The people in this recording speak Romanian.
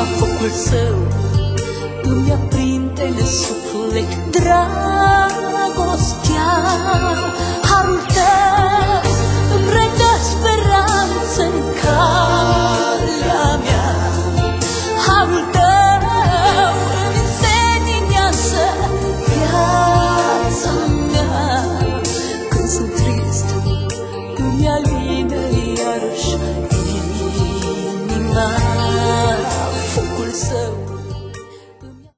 focul său îmi aprinde în suflet dragostea. Harul tău îmi redă speranță în calea mea. Harul tău îmi înseninează viața mea. Când sunt trist, îmi alină iarăși inima. Focul său